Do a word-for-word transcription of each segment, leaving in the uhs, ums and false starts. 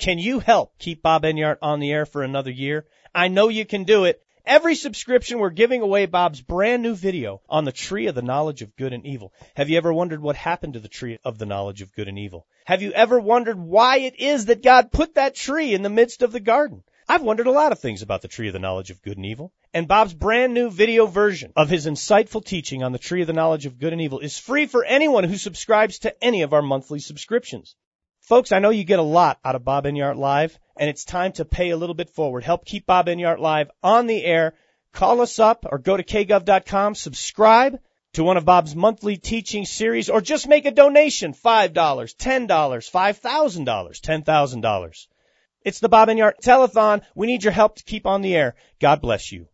Can you help keep Bob Enyart on the air for another year? I know you can do it. Every subscription, we're giving away Bob's brand new video on the tree of the knowledge of good and evil. Have you ever wondered what happened to the tree of the knowledge of good and evil? Have you ever wondered why it is that God put that tree in the midst of the garden? I've wondered a lot of things about the tree of the knowledge of good and evil. And Bob's brand new video version of his insightful teaching on the tree of the knowledge of good and evil is free for anyone who subscribes to any of our monthly subscriptions. Folks, I know you get a lot out of Bob Enyart Live, and it's time to pay a little bit forward. Help keep Bob Enyart Live on the air. Call us up or go to k gov dot com, subscribe to one of Bob's monthly teaching series, or just make a donation, five dollars, ten dollars, five thousand dollars, ten thousand dollars. It's the Bob Enyart Telethon. We need your help to keep on the air. God bless you.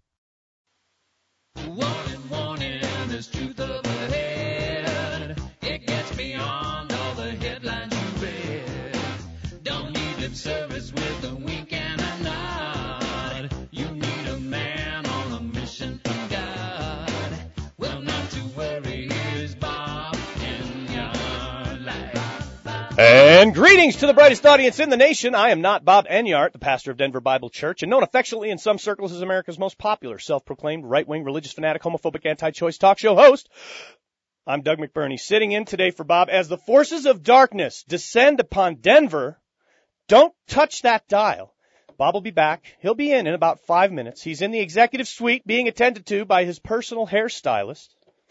Warning, warning, there's truth up ahead. It gets beyond all the headlines you read. Don't need lip service with a wink and a nod. You need a man on a mission from God. Well, not to worry, here's Bob Enyart Live. And greetings to the brightest audience in the nation. I am not Bob Enyart, the pastor of Denver Bible Church, and known affectionately in some circles as America's most popular self-proclaimed right-wing religious fanatic, homophobic, anti-choice talk show host. I'm Doug McBurney, sitting in today for Bob as the forces of darkness descend upon Denver. Don't touch that dial. Bob will be back. He'll be in in about five minutes. He's in the executive suite being attended to by his personal hairstylist.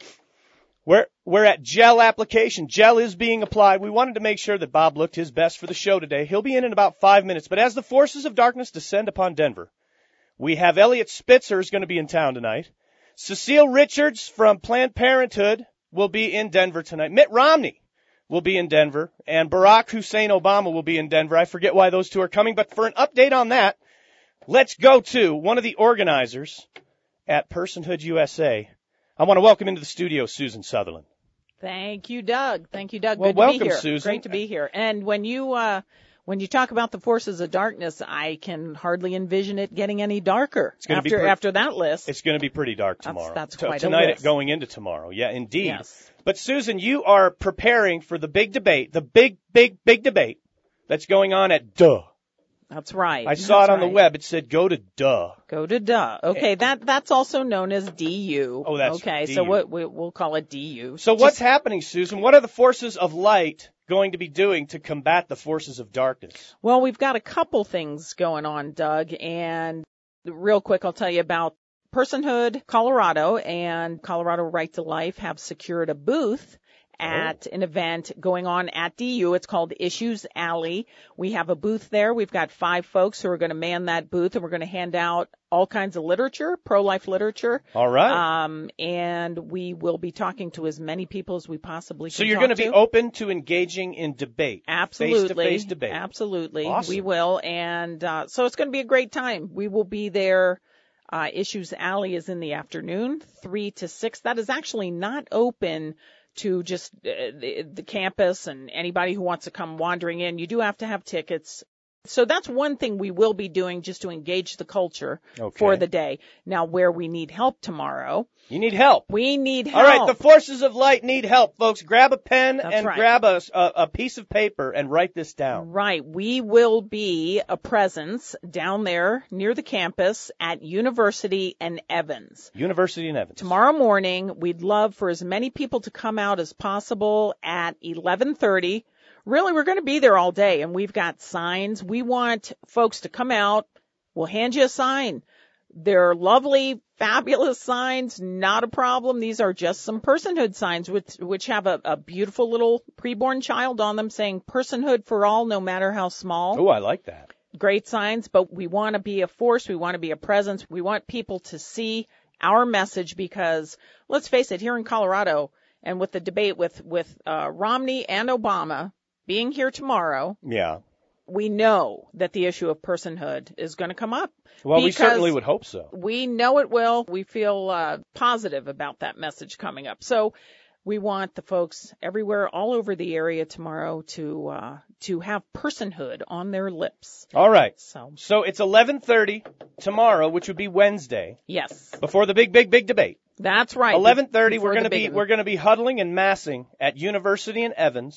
We're, we're at gel application. Gel is being applied. We wanted to make sure that Bob looked his best for the show today. He'll be in in about five minutes. But as the forces of darkness descend upon Denver, we have Elliot Spitzer is going to be in town tonight. Cecile Richards from Planned Parenthood will be in Denver tonight. Mitt Romney will be in Denver. And Barack Hussein Obama will be in Denver. I forget why those two are coming. But for an update on that, let's go to one of the organizers at Personhood U S A. I want to welcome into the studio Susan Sutherland. Thank you, Doug. Thank you, Doug. Well, Good welcome, to be here. Susan. Great to be here. And when you uh, when you talk about the forces of darkness, I can hardly envision it getting any darker It's gonna after be pre- after that list. It's going to be pretty dark That's- tomorrow. that's T- quite a Tonight list. going into tomorrow. Yeah, indeed. Yes. But Susan, you are preparing for the big debate, the big, big, big debate that's going on at Duh. That's right. I saw That's it on right. the web. It said go to Duh. Go to Duh. Okay, that that's also known as D U. Oh, that's okay. D U. So what we, we'll call it D U. So what's happening, Susan? What are the forces of light going to be doing to combat the forces of darkness? Well, we've got a couple things going on, Doug, and real quick, I'll tell you about Personhood Colorado and Colorado Right to Life have secured a booth at an event going on at D U. It's called Issues Alley. We have a booth there. We've got five folks who are going to man that booth, and we're going to hand out all kinds of literature, pro-life literature. All right. Um, and we will be talking to as many people as we possibly can. So you're going to be open to engaging in debate. Absolutely. Face-to-face debate. Absolutely. Awesome. We will. And uh, so it's going to be a great time. We will be there. Uh, Issues Alley is in the afternoon, three to six. That is actually not open to just uh, the, the campus and anybody who wants to come wandering in. You do have to have tickets. So that's one thing we will be doing just to engage the culture Okay. for the day. Now, where we need help tomorrow, You need help. we need help. All right, the forces of light need help, folks. Grab a pen That's and right. grab a, a, a piece of paper and write this down. Right. We will be a presence down there near the campus at University and Evans. University and Evans. Tomorrow morning, we'd love for as many people to come out as possible at eleven thirty. Really, we're going to be there all day, and we've got signs. We want folks to come out. We'll hand you a sign. They're lovely, fabulous signs, not a problem. These are just some personhood signs, which, which have a, a beautiful little preborn child on them saying personhood for all, no matter how small. Oh, I like that. Great signs, but we want to be a force. We want to be a presence. We want people to see our message because, let's face it, here in Colorado and with the debate with, with uh, Romney and Obama being here tomorrow, Yeah. we know that the issue of personhood is going to come up. Well, we because certainly would hope so. We know it will. We feel uh, positive about that message coming up. So we want the folks everywhere, all over the area tomorrow to uh, to have personhood on their lips. All right. So, So it's eleven thirty tomorrow, which would be Wednesday, yes, before the big, big, big debate. that's right. eleven thirty, Before we're going to the be big- we're going to be huddling and massing at University and Evans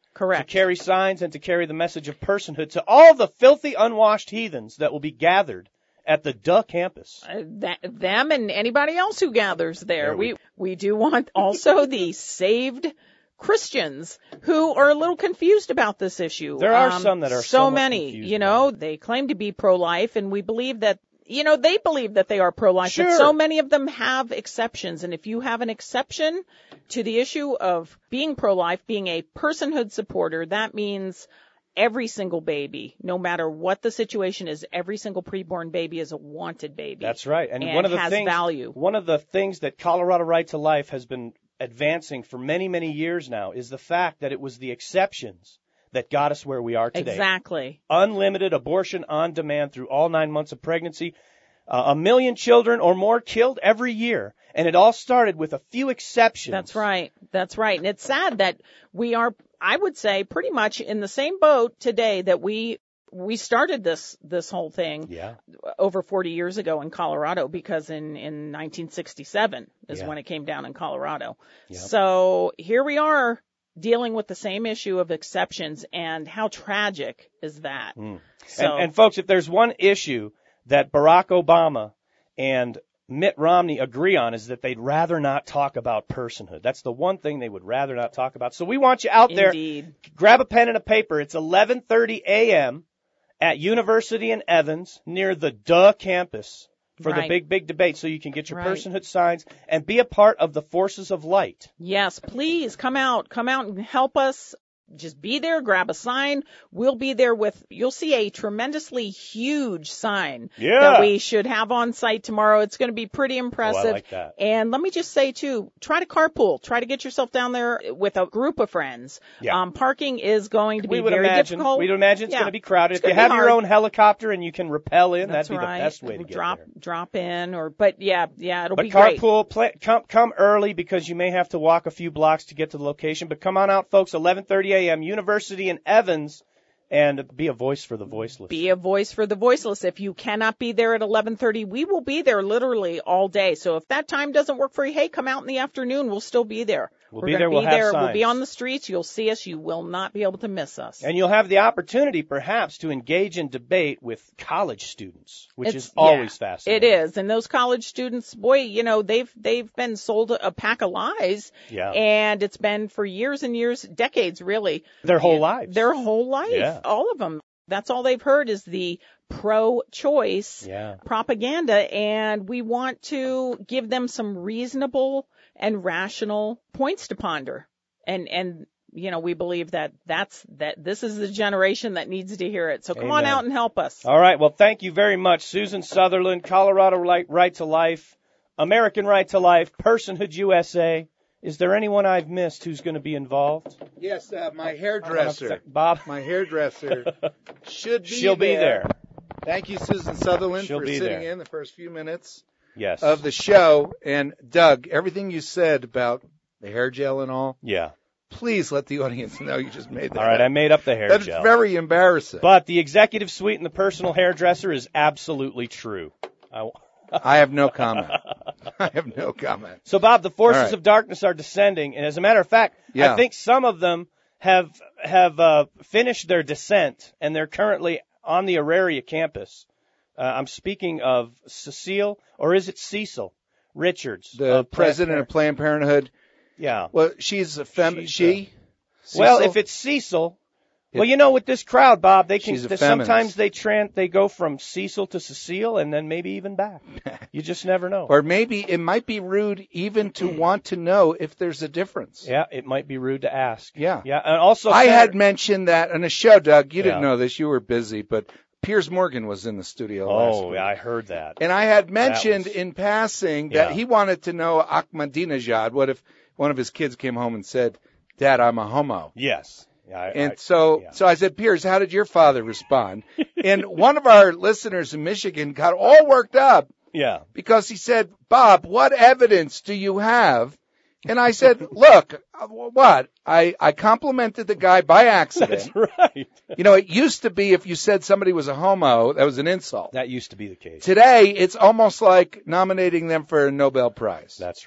Correct. To carry signs and to carry the message of personhood to all the filthy, unwashed heathens that will be gathered at the Duh campus. Uh, that, them and anybody else who gathers there. There we we we do want also the saved Christians who are a little confused about this issue. There are um, some that are so somewhat many. confused You about know, it. they claim to be pro-life, and we believe that. You know, they believe that they are pro-life, Sure. but so many of them have exceptions. And if you have an exception to the issue of being pro-life, being a personhood supporter, that means every single baby, no matter what the situation is, every single preborn baby is a wanted baby. That's right. And, And one of the has things, value. one of the things that Colorado Right to Life has been advancing for many, many years now is the fact that it was the exceptions that got us where we are today. Exactly. Unlimited abortion on demand through all nine months of pregnancy. Uh, a million children or more killed every year. And it all started with a few exceptions. That's right. That's right. And it's sad that we are, I would say, pretty much in the same boat today that we we started this this whole thing Yeah. over forty years ago in Colorado, because in, in nineteen sixty-seven is Yeah. when it came down in Colorado. Yep. So here we are dealing with the same issue of exceptions, and how tragic is that? Mm. So, And, and folks, if there's one issue that Barack Obama and Mitt Romney agree on, is that they'd rather not talk about personhood. That's the one thing they would rather not talk about. So we want you out there. indeed. Grab a pen and a paper. It's eleven thirty a.m. at University in Evans near the Duh campus for the Right. big, big debate, so you can get your Right. personhood signs and be a part of the forces of light. Yes, please come out, come out and help us. Just be there, grab a sign. We'll be there with, you'll see a tremendously huge sign Yeah. that we should have on site tomorrow. It's going to be pretty Oh, impressive. I like that. And let me just say too, try to carpool. Try to get yourself down there with a group of friends. Yeah. Um, parking is going to be We would very imagine. difficult. We would imagine it's Yeah. going to be crowded. It's If you gonna be have your hard. own helicopter and you can rappel in, That's that'd be right. the best way to get drop, there. drop in, or but yeah, yeah, it'll But be great. carpool, play, come, come early, because you may have to walk a few blocks to get to the location. But come on out, folks, eleven thirty a.m., University in Evans, and be a voice for the voiceless. Be a voice for the voiceless. If you cannot be there at eleven thirty, we will be there literally all day. So if that time doesn't work for you, hey, come out in the afternoon. We'll still be there. We'll We're be gonna there. Be We'll have there. We'll be signs. on the streets. You'll see us. You will not be able to miss us. And you'll have the opportunity, perhaps, to engage in debate with college students, which It's- is always yeah, fascinating. It is. And those college students, boy, you know, they've they've been sold a pack of lies. Yeah. And it's been for years and years, decades, really. Their whole lives. Their whole life. Yeah. All of them. That's all they've heard is the pro-choice Yeah. propaganda, and we want to give them some reasonable and rational points to ponder. And, and, you know, we believe that that's, that this is the generation that needs to hear it. So come on Amen. out and help us. All right. Well, thank you very much, Susan Sutherland, Colorado Right, Right to Life, American Right to Life, Personhood U S A. Is there anyone I've missed who's going to be involved? Yes, uh, my hairdresser. Bob? My hairdresser should be She'll be there. Thank you, Susan Sutherland, She'll for be sitting there. in the first few minutes Yes. of the show. And Doug, everything you said about the hair gel and all, Yeah. please let the audience know you just made that. All right. I made up the hair That's gel. very embarrassing. But the executive suite and the personal hairdresser is absolutely true. I, I have no comment. I have no comment. So, Bob, the forces All right. of darkness are descending, and as a matter of fact, Yeah. I think some of them have have uh, finished their descent, and they're currently on the Auraria campus. Uh, I'm speaking of Cecile, or is it Cecil Richards, The of Planned president of Parenthood. Planned Parenthood. Yeah. Well, she's a fem. She's, she. Well, Cecil? if it's Cecil, It- well, you know, with this crowd, Bob, they can She's a they, feminist. sometimes they tran they go from Cecil to Cecile, and then maybe even back. You just never know. Or maybe it might be rude even to want to know if there's a difference. Yeah, it might be rude to ask. Yeah. Yeah, and also I Senator- had mentioned that on a show, Doug. You didn't Yeah. know this. You were busy, but Piers Morgan was in the studio last Oh, week. yeah, I heard that. And I had mentioned was- in passing that Yeah. he wanted to know Ahmadinejad. What if one of his kids came home and said, Dad, I'm a homo? Yes. Yeah, I, And I- so, yeah. so I said, Piers, how did your father respond? And one of our listeners in Michigan got all worked up yeah. because he said, Bob, what evidence do you have? And I said, look, uh, what? I, I complimented the guy by accident. That's right. You know, it used to be if you said somebody was a homo, that was an insult. That used to be the case. Today, it's almost like nominating them for a Nobel Prize. That's right.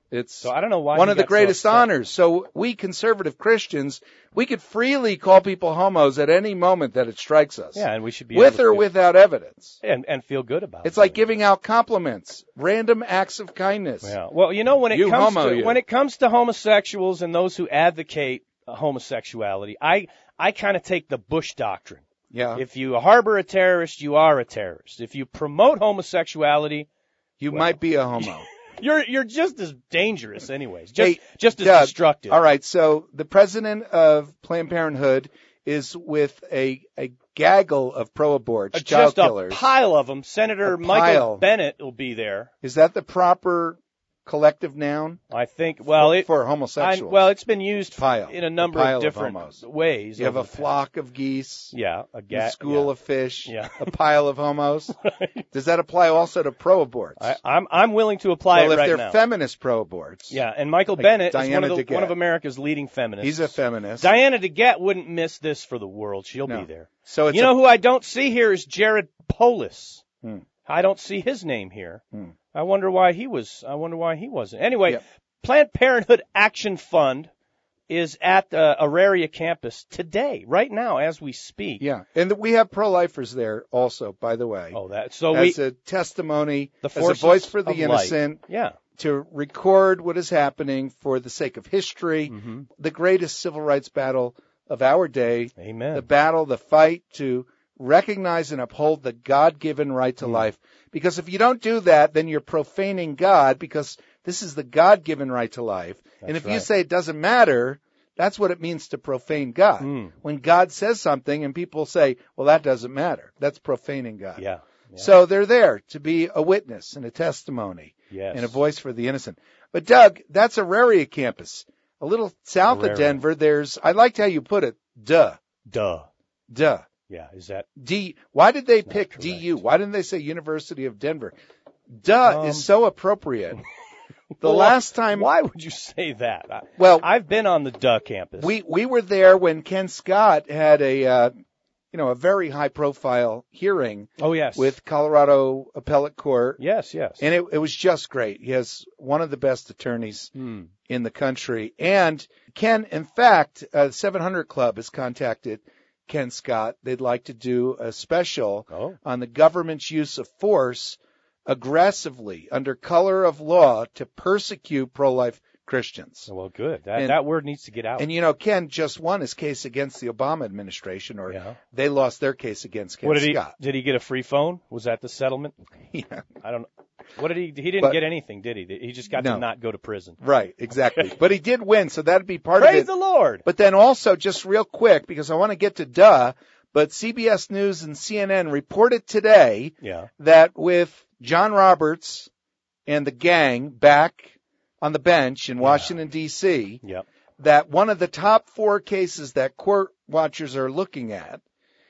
It's So I don't know why one he of the got so greatest upset. honors. So we conservative Christians, we could freely call people homos at any moment that it strikes us. Yeah, and we should be with able to or feel- without evidence. and and feel good about it. It's like giving out compliments, random acts of kindness. Yeah. Well, you know, when it You comes homo, to you. when it comes to homosexuals and those who advocate uh, homosexuality, I I kind of take the Bush doctrine. Yeah. If you harbor a terrorist, you are a terrorist. If you promote homosexuality, You well, might be a homo. you're you're just as dangerous, anyways. Just Hey, just as Doug, destructive. All right, so the president of Planned Parenthood is with a a gaggle of pro-abort Uh, child just a killers. pile of them. Senator A Michael pile. Bennett will be there. Is that the proper collective noun I think. Well, it for I, homosexuals? well, it's been used Pile. in a A number pile of of different homos. ways. you have over a the past- flock of geese, Yeah, a a ga- school yeah. of fish, Yeah. a pile of homos. Does that apply also to pro-aborts? I, I'm I'm willing to apply well, it if right they're now. feminist pro-aborts, Yeah, and Michael Like Bennett is one Diana of the DeGette. one of America's leading feminists. he's a feminist. Diana DeGette wouldn't miss this for the world. She'll No. be there. so it's You a, know who I don't see here is Jared Polis. Hmm. I don't see his name here. Hmm. I wonder why he was. I wonder why he wasn't. Anyway, Yep. Planned Parenthood Action Fund is at the Auraria campus today, right now, as we speak. yeah, and we have pro-lifers there also, by the way. Oh, that. So we. as a testimony, The as a forces voice for the of light. innocent, Yeah. to record what is happening for the sake of history, hmm the greatest civil rights battle of our day, Amen. the battle, the fight to recognize and uphold the God-given right to Mm. life. Because if you don't do that, then you're profaning God, because this is the God-given right to life. and That's if you right. say it doesn't matter, that's what it means to profane God. Mm. When God says something and people say, well, that doesn't matter, that's profaning God. Yeah. Yeah. So they're there to be a witness and a testimony Yes. and a voice for the innocent. But Doug, that's Auraria campus. A little south Auraria. of Denver, there's, I liked how you put it, duh, Duh. duh. Yeah. Is that? D, why did they Not pick correct. D U? Why didn't they say University of Denver? Duh Um, is so appropriate. The Well, last time, Why would you say that? I, well, I've been on the Duh campus. we, we were there when Ken Scott had a, uh, you know, a very high profile hearing Oh yes. with Colorado Appellate Court. Yes. Yes. And it, it was just great. He has one of the best attorneys Hmm. in the country. And Ken, in fact, uh, seven hundred Club has contacted Ken Scott. They'd like to do a special Oh. on the government's use of force aggressively under color of law to persecute pro-life Christians. Well, good. That And- that word needs to get out. And, you know, Ken just won his case against the Obama administration, or Yeah. they lost their case against Ken What did he? Scott. Did he get a free phone? Was that the settlement? Yeah. I don't know. What did he? He didn't But- get anything, did he? He just got No. to not go to prison. Right, exactly. But he did win, so that'd be part of Praise it. the Lord. But then also, just real quick, because I want to get to duh, but C B S News and C N N reported today Yeah. that with John Roberts and the gang back on the bench in Washington, D C, Yep. that one of the top four cases that court watchers are looking at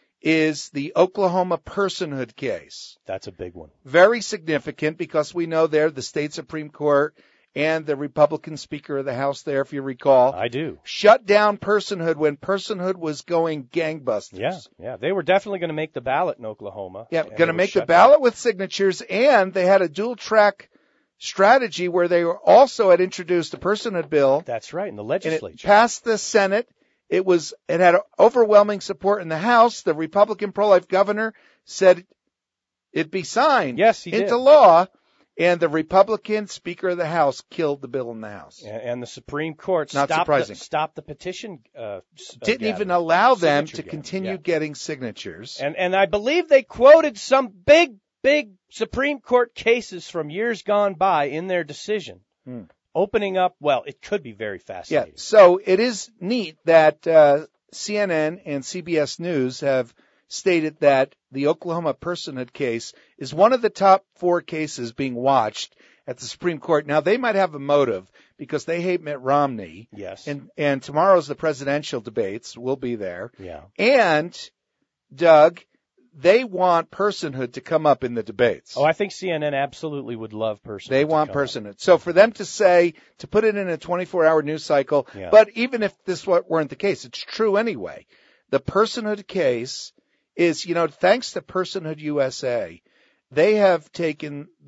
is the Oklahoma personhood case. That's a big one. Very significant because we know there the state Supreme Court and the Republican Speaker of the House there, if you recall, I do. shut down personhood when personhood was going gangbusters. Yeah. Yeah. They were definitely going to make the ballot in Oklahoma. Yeah, and going to it was make the shut ballot with signatures, and they had a dual track strategy where they were also had introduced a personhood bill, down. That's right. In the and legislature. it passed the Senate. It was it had overwhelming support in the House. The Republican pro-life governor said it'd be signed Yes, he into did. law, and the Republican Speaker of the House killed the bill in the House. And, and the Supreme Court Not stopped surprising. the, stopped the petition. Uh, s- uh, Didn't even gathering. allow them Signature to gathering, continue yeah. getting signatures. And and I believe they quoted some big, big Supreme Court cases from years gone by in their decision, Hmm. opening up. Well, it could be very Yeah, fascinating. so it is neat that uh, C N N and C B S News have stated that the Oklahoma personhood case is one of the top four cases being watched at the Supreme Court. Now, they might have a motive because they hate Mitt Romney, Yes. and, and tomorrow's the presidential debates. We'll be there. yeah. And, Doug, they want personhood to come up in the debates. Oh, I think C N N absolutely would love personhood. They to want come up. personhood. So for them to say, to put it in a twenty-four hour news cycle, Yeah. but even if this wa- weren't the case, it's true anyway. The personhood case is, you know, thanks to Personhood U S A, they have taken the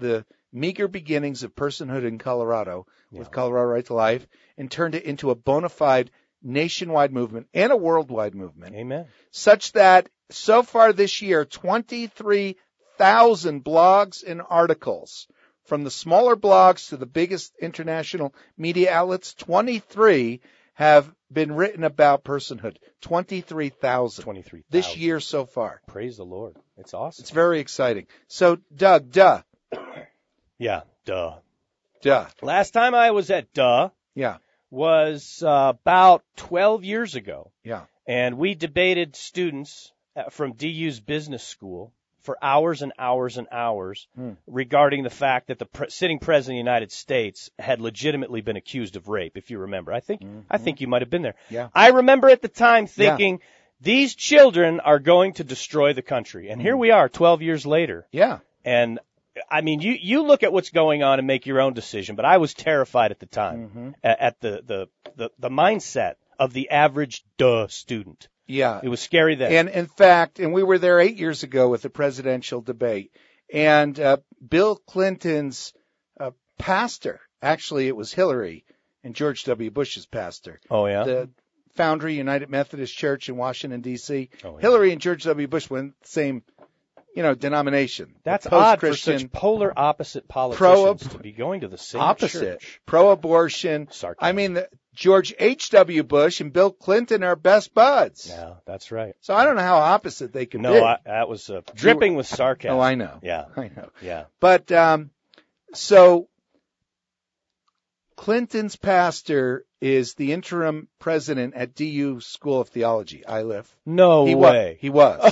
meager beginnings of personhood in Colorado Yeah. with Colorado Right to Life and turned it into a bona fide nationwide movement and a worldwide movement, Amen. such that so far this year, twenty-three thousand blogs and articles from the smaller blogs to the biggest international media outlets, twenty-three have been written about personhood. twenty-three thousand twenty-three thousand. this year so far. Praise the Lord. It's awesome. It's very exciting. So, Doug, duh, Yeah, duh. duh, Last time I was at Duh yeah, was uh, about twelve years ago, yeah, and we debated students uh, from D U's business school for hours and hours and hours Hmm. regarding the fact that the pre- sitting president of the United States had legitimately been accused of rape, if you remember. I think I think you might have been there. Yeah. I remember at the time thinking, these children are going to destroy the country. And here we are twelve years later. yeah. And I mean, you, you look at what's going on and make your own decision, but I was terrified at the time at, at the, the, the, the mindset of the average duh student. Yeah. It was scary then. And in fact, and we were there eight years ago with the presidential debate, and uh, Bill Clinton's uh, pastor, actually it was Hillary and George W. Bush's pastor, oh, yeah? the Foundry United Methodist Church in Washington, D C Oh, yeah. Hillary and George W. Bush were in the same, you know, denomination. That's The odd for post-Christian, such polar opposite politicians Pro- to be going to the same opposite, church. pro-abortion. Sarcasm. I mean, the, George H W. Bush and Bill Clinton are best buds. Yeah, that's right. So I don't know how opposite they can No, be. I, that was uh, dripping with sarcasm. Oh, I know. Yeah, I know. yeah. But um, so Clinton's pastor is the interim president at D U School of Theology, I L I F. No He wa- way. he was.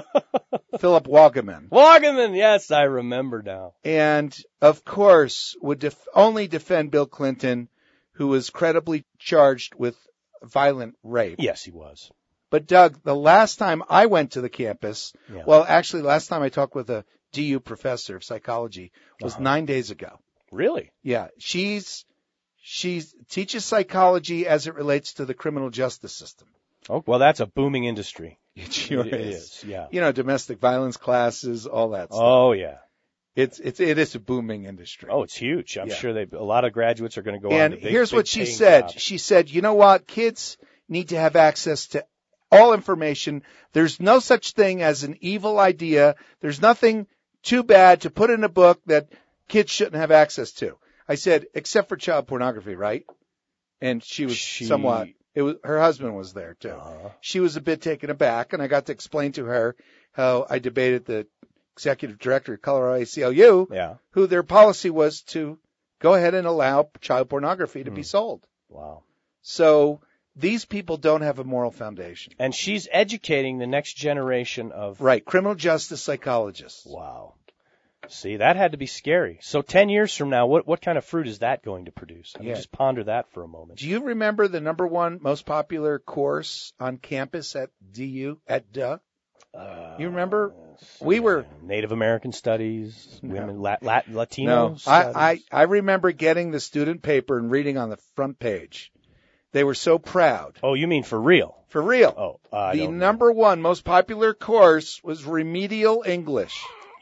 Philip Wagaman. Wagaman, yes, I remember now. And, of course, would def- only defend Bill Clinton, who was credibly charged with violent rape. Yes, he was. But, Doug, the last time I went to the campus, Yeah. well, actually, last time I talked with a D U professor of psychology was Uh-huh. nine days ago. Really? Yeah, she's she teaches psychology as it relates to the criminal justice system. Oh, well, that's a booming industry. It sure It is. is, yeah. You know, domestic violence classes, all that stuff. Oh, yeah. It's it's it is a booming industry. Oh, it's huge. I'm Yeah. sure they a lot of graduates are going to go on and to big, here's big what she paying said. jobs. She said, "You know what? Kids need to have access to all information. There's no such thing as an evil idea. There's nothing too bad to put in a book that kids shouldn't have access to." I said, "Except for child pornography, right?" And she was She- somewhat. It was her husband was there too. Uh-huh. She was a bit taken aback, and I got to explain to her how I debated the executive director of Colorado A C L U, Yeah. who their policy was to go ahead and allow child pornography to be Hmm. sold. Wow. So these people don't have a moral foundation. And she's educating the next generation of. Right. Criminal justice psychologists. Wow. See, that had to be scary. So ten years from now, what what kind of fruit is that going to produce? I mean, Yeah. just ponder that for a moment. Do you remember the number one most popular course on campus at D U, at D U? Uh, You remember? We were, Native American studies, No. women, Lat, Lat, Latino no, I, studies. I, I remember getting the student paper and reading on the front page. They were so proud. Oh, you mean for real? For real. Oh, I the don't know. number one most popular course was remedial English.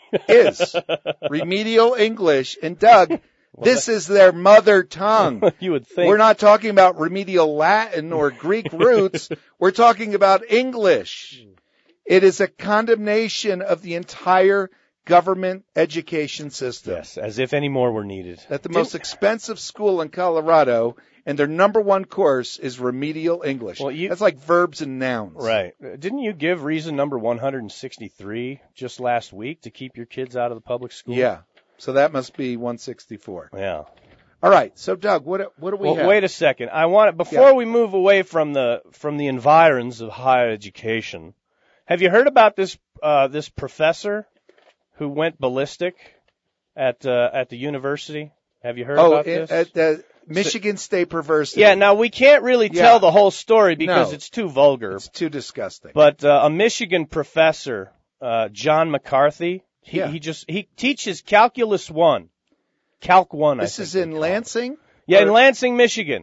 Is remedial English. And Doug, this is their mother tongue. You would think. We're not talking about remedial Latin or Greek roots. We're talking about English. It is a condemnation of the entire government education system. Yes, as if any more were needed. At the most expensive school in Colorado, and their number one course is remedial English. Well, you- That's like verbs and nouns. Right. Uh, Didn't you give reason number one hundred sixty-three just last week to keep your kids out of the public school? Yeah. So that must be one sixty-four. Yeah. All right. So Doug, what what do we Well, have? wait a second. I want before we move away from the from the environs of higher education. Have you heard about this uh, this professor who went ballistic at uh, at the university? Have you heard oh, about in- this? at the Michigan State Perversity. Yeah. Now we can't really Yeah. tell the whole story because No. it's too vulgar. It's too disgusting. But uh, a Michigan professor, uh, John McCarthy, he, Yeah. he just he teaches Calculus One, Calc One. I this think is they in call it. Lansing? Yeah, in Or- Lansing, Michigan.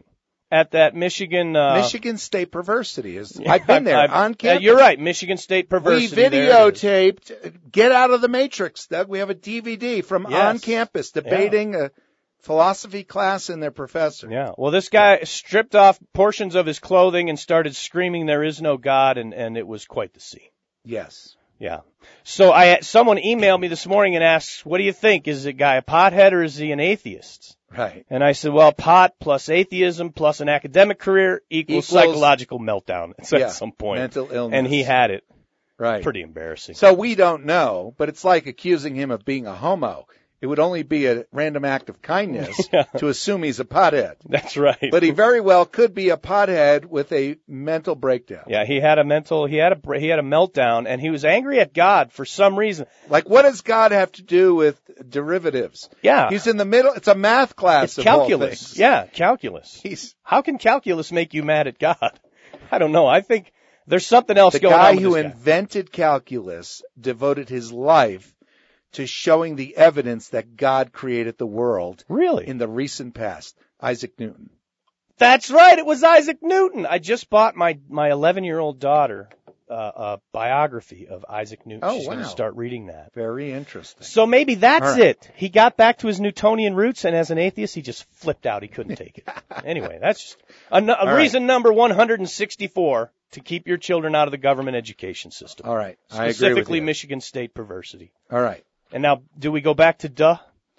at that Michigan. Uh, Michigan State Perversity is. I've been there I've- on uh, campus. you're right, Michigan State We Perversity. there it is. videotaped Get Out of the Matrix, Doug. We have a D V D from Yes. on campus debating a philosophy class and their professor. Yeah. Well, this guy stripped off portions of his clothing and started screaming, "There is no God," and, and it was quite the scene. Yes. Yeah. So I someone emailed me this morning and asked, "What do you think? Is the guy a pothead or is he an atheist?" Right. And I said, "Well, pot plus atheism plus an academic career equals, Equals- psychological meltdown at Yeah, some point." mental illness. And he had it. Right. Pretty embarrassing. So we don't know, but it's like accusing him of being a homo. It would only be a random act of kindness Yeah. to assume he's a pothead. That's right. But he very well could be a pothead with a mental breakdown. Yeah, he had a mental, he had a he had a meltdown, and he was angry at God for some reason. Like, what does God have to do with derivatives? Yeah, He's in the middle. It's a math class. it's of all calculus. things. Yeah, calculus. He's How can calculus make you mad at God? I don't know. I think there's something else the going guy on with who this guy. invented calculus devoted his life to showing the evidence that God created the world Really? in the recent past. Isaac Newton. That's right. It was Isaac Newton. I just bought my my eleven-year-old daughter uh, a biography of Isaac Newton. Oh, She's going to wow. start reading that. Very interesting. So maybe that's All right. it. He got back to his Newtonian roots, and as an atheist, he just flipped out. He couldn't take it. Anyway, that's just a, a right. reason number one hundred sixty-four to keep your children out of the government education system. All right. I agree with Specifically, you. Michigan State perversity. All right. And now, do we go back to duh?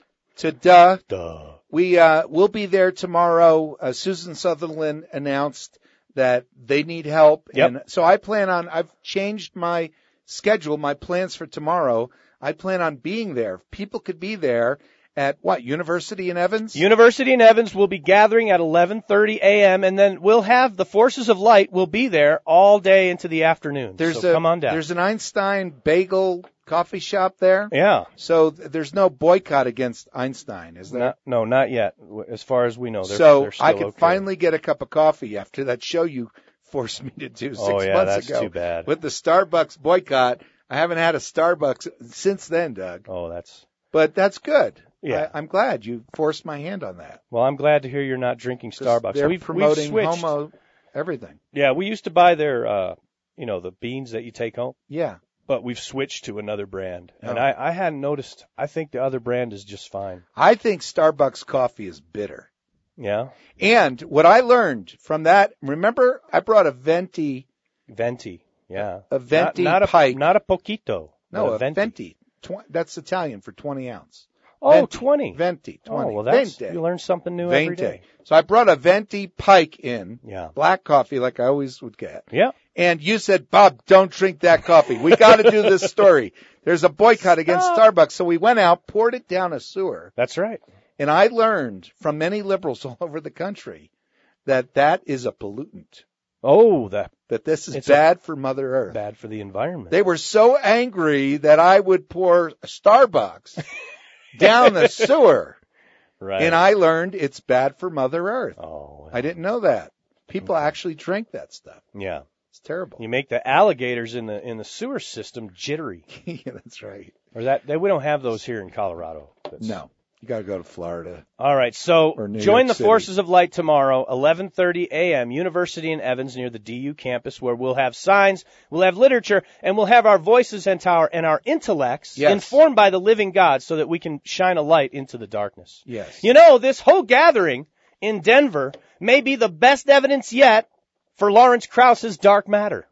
To duh. Duh. We uh, will be there tomorrow. Uh, Susan Sutherland announced that they need help, Yep. and so I plan on. I've changed my schedule, my plans for tomorrow. I plan on being there. People could be there at what University in Evans. University in Evans will be gathering at eleven thirty a.m. and then we'll have the Forces of Light will be there all day into the afternoon. there's so a come on down. there's an Einstein bagel coffee shop there. Yeah. So th- there's no boycott against Einstein, is there? Not, no, not yet. W- As far as we know, they're, so they're still I could okay. finally get a cup of coffee after that show you forced me to do six Oh, yeah, months that's ago too bad. with the Starbucks boycott. I haven't had a Starbucks since then, Doug. Oh, that's. But that's good. Yeah. I, I'm glad you forced my hand on that. Well, I'm glad to hear you're not drinking 'Cause Starbucks. They're we've, promoting we've switched. homo everything. Yeah, we used to buy their, uh, you know, the beans that you take home, Yeah. but we've switched to another brand. And Oh. I, I hadn't noticed. I think the other brand is just fine. I think Starbucks coffee is bitter. Yeah. And what I learned from that, remember I brought a venti, Venti. Yeah. a venti not, not pike. A, not a poquito. no, but a venti. venti. Tw- that's Italian for twenty ounce. Oh, Venti. twenty. Venti, Oh, twenty. well, that's, Venti. you learn something new every Venti. day. So I brought a venti pike in, Yeah. black coffee like I always would get. Yeah. And you said, Bob, don't drink that coffee. We got to do this story. There's a boycott against Stop. Starbucks. So we went out, poured it down a sewer, That's right. and I learned from many liberals all over the country that that is a pollutant, Oh, that that this is It's a- bad for Mother Earth. bad for the environment. They were so angry that I would pour Starbucks down the sewer, right. and I learned it's bad for Mother Earth. oh, I didn't know that. People actually drink that stuff. yeah. It's terrible. You make the alligators in the in the sewer system jittery. Yeah, that's right. Or that they, we don't have those here in Colorado. That's- No, you got to go to Florida. All right, so Or New join York the City. Forces of Light tomorrow, eleven thirty a.m., University in Evans near the D U campus, where we'll have signs, we'll have literature, and we'll have our voices and our, and our intellects Yes. informed by the living God so that we can shine a light into the darkness. Yes. You know, this whole gathering in Denver may be the best evidence yet for Lawrence Krauss's dark matter.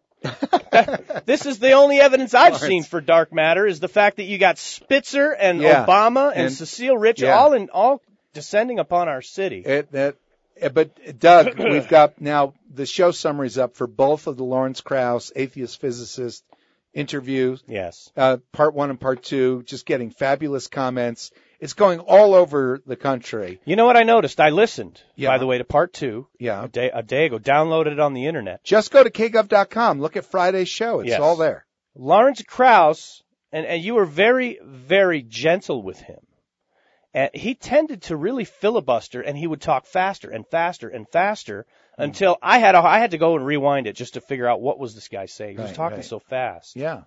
This is the only evidence I've Lawrence. seen for dark matter is the fact that you got Spitzer and Yeah. Obama and, And- Cecile Rich yeah. all in all descending upon our city. It, that, eh, but Doug, we've got now the show summaries up for both of the Lawrence Krauss atheist physicist interviews, Yes. uh, part one and part two, just getting fabulous comments. It's going all over the country. You know what I noticed? I listened, Yeah. by the way, to part two Yeah. a day, a day ago, downloaded it on the internet. Just go to k gov dot com. Look at Friday's show. It's Yes. all there. Lawrence Krauss, and, and you were very, very gentle with him. And he tended to really filibuster, and he would talk faster and faster and faster Hmm. until I had a, I had to go and rewind it just to figure out what was this guy saying. He was Right, talking right. so fast. Yeah.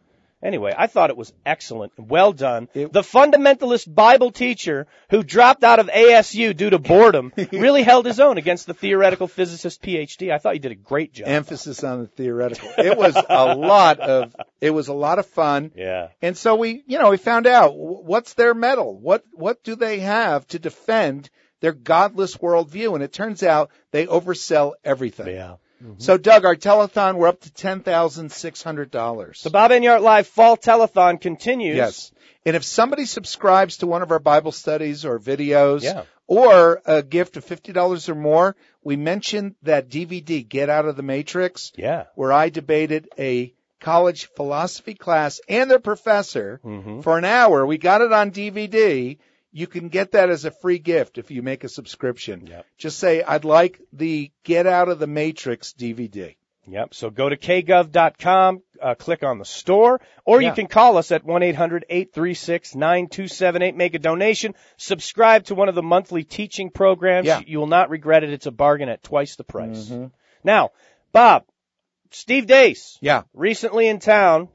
Anyway, I thought it was excellent. Well done. It- the fundamentalist Bible teacher who dropped out of A S U due to boredom really held his own against the theoretical physicist P H D. I thought you did a great job. Emphasis on the theoretical. It was a lot of, it was a lot of fun. Yeah. And so we, you know, we found out wh- what's their mettle? What, what do they have to defend their godless worldview? And it turns out they oversell everything. Yeah. So, Doug, our telethon, we're up to ten thousand six hundred dollars. The Bob Enyart Live Fall Telethon continues. Yes. And if somebody subscribes to one of our Bible studies or videos Yeah. or a gift of fifty dollars or more, we mentioned that D V D, Get Out of the Matrix, Yeah. where I debated a college philosophy class and their professor Mm-hmm. for an hour. We got it on D V D. You can get that as a free gift if you make a subscription. Yep. Just say, I'd like the Get Out of the Matrix D V D. Yep. So go to k gov dot com, uh, click on the store, or you Yeah. can call us at one eight hundred eight three six nine two seven eight. Make a donation. Subscribe to one of the monthly teaching programs. Yeah. You will not regret it. It's a bargain at twice the price. Mhm. Now, Bob, Steve Deace, Yeah. recently in town,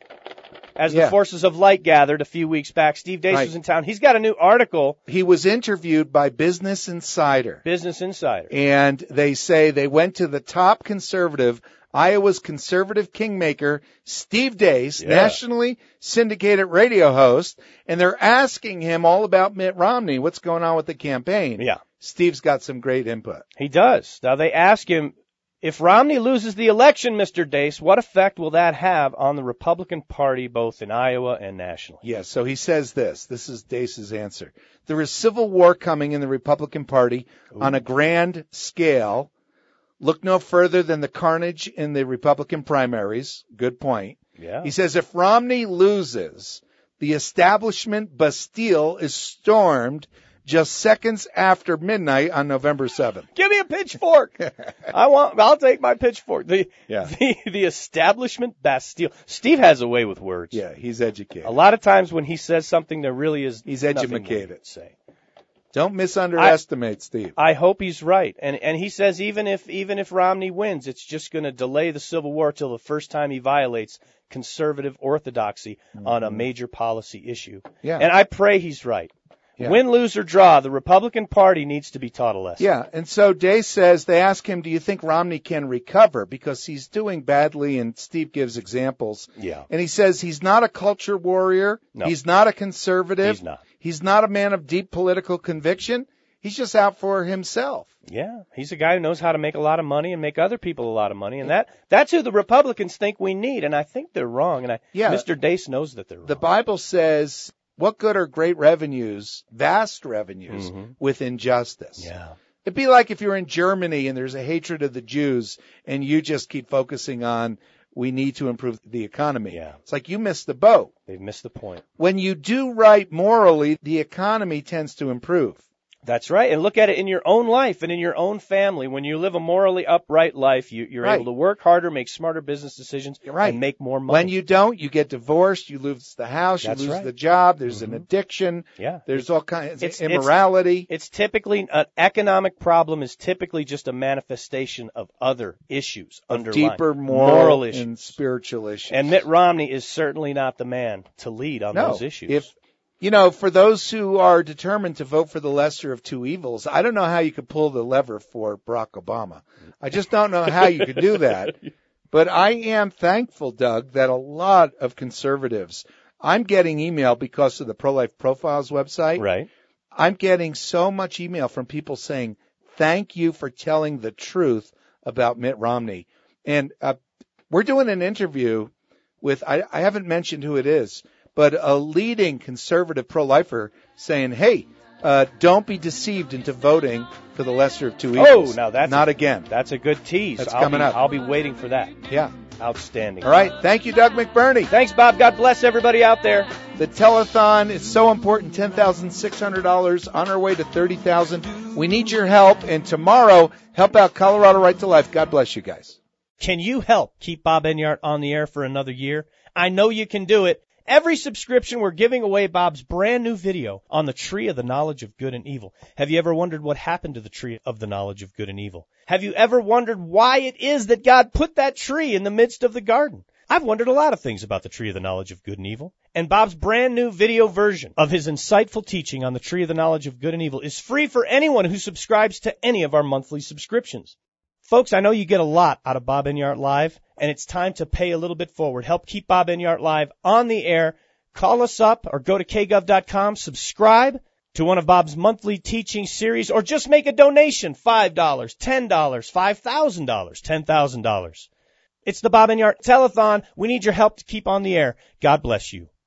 as Yeah. the forces of light gathered a few weeks back. Steve Deace Right. was in town. He's got a new article, He was interviewed by Business Insider. Business Insider. And they say they went to the top conservative, Iowa's conservative kingmaker, Steve Deace, Yeah. nationally syndicated radio host, and they're asking him all about Mitt Romney, what's going on with the campaign. Yeah. Steve's got some great input. He does. Now they ask him, if Romney loses the election, Mister Deace, what effect will that have on the Republican Party both in Iowa and nationally? Yes, so he says this. This is Deace's answer. There is civil war coming in the Republican Party on a grand scale. Look no further than the carnage in the Republican primaries. Good point. Yeah. He says if Romney loses, the establishment Bastille is stormed just seconds after midnight on November seventh. Give me a pitchfork. I want, I'll take my pitchfork. The, Yeah. the, the establishment Bastille. Steve has a way with words. Yeah, he's educated. A lot of times when he says something, there really is He's nothing more educated. to say. Don't misunderestimate Steve. I hope he's right. And and he says even if even if Romney wins, it's just going to delay the Civil War till the first time he violates conservative orthodoxy on a major policy issue. Yeah. And I pray he's right. Yeah. Win, lose, or draw, the Republican Party needs to be taught a lesson. Yeah, and so Day says, they ask him, do you think Romney can recover? Because he's doing badly, and Steve gives examples. Yeah. And he says he's not a culture warrior. No. He's not a conservative. He's not. He's not a man of deep political conviction. He's just out for himself. Yeah, he's a guy who knows how to make a lot of money and make other people a lot of money, and that that's who the Republicans think we need, and I think they're wrong, and I, Yeah. Mister Deace knows that they're wrong. The Bible says, what good are great revenues, vast revenues, Mhm. with injustice? Yeah. It'd be like if you're in Germany and there's a hatred of the Jews and you just keep focusing on, we need to improve the economy. Yeah. It's like you missed the boat. They've missed the point. When you do right morally, the economy tends to improve. That's right. And look at it in your own life and in your own family. When you live a morally upright life, you, you're Right. able to work harder, make smarter business decisions, You're right. and make more money. When you don't, you get divorced, you lose the house, you That's lose right. the job, there's an Mhm. addiction, yeah. there's all kinds It's- of it's- immorality. It's typically, an economic problem is typically just a manifestation of other issues underlying. deeper moral, issues. and spiritual issues. And Mitt Romney is certainly not the man to lead on no, those issues. If, you know, for those who are determined to vote for the lesser of two evils, I don't know how you could pull the lever for Barack Obama. I just don't know how you could do that. But I am thankful, Doug, that a lot of conservatives, I'm getting email because of the Pro-Life Profiles website. Right. I'm getting so much email from people saying, thank you for telling the truth about Mitt Romney. And uh, we're doing an interview with, I, I haven't mentioned who it is, but a leading conservative pro-lifer saying, hey, uh, don't be deceived into voting for the lesser of two evils. Oh, now that's Not a, again. That's a good tease. That's I'll coming be, up. I'll be waiting for that. Yeah. Outstanding. All right. Thank you, Doug McBurney. Thanks, Bob. God bless everybody out there. The telethon is so important, ten thousand six hundred dollars on our way to thirty thousand dollars. We need your help. And tomorrow, help out Colorado Right to Life. God bless you guys. Can you help keep Bob Enyart on the air for another year? I know you can do it. Every subscription, we're giving away Bob's brand new video on the tree of the knowledge of good and evil. Have you ever wondered what happened to the tree of the knowledge of good and evil? Have you ever wondered why it is that God put that tree in the midst of the garden? I've wondered a lot of things about the tree of the knowledge of good and evil, and Bob's brand new video version of his insightful teaching on the tree of the knowledge of good and evil is free for anyone who subscribes to any of our monthly subscriptions. Folks, I know you get a lot out of Bob Enyart Live, and it's time to pay a little bit forward. Help keep Bob Enyart Live on the air. Call us up or go to k gov dot com, subscribe to one of Bob's monthly teaching series, or just make a donation, five dollars, ten dollars, five thousand dollars, ten thousand dollars. It's the Bob Enyart Telethon. We need your help to keep on the air. God bless you.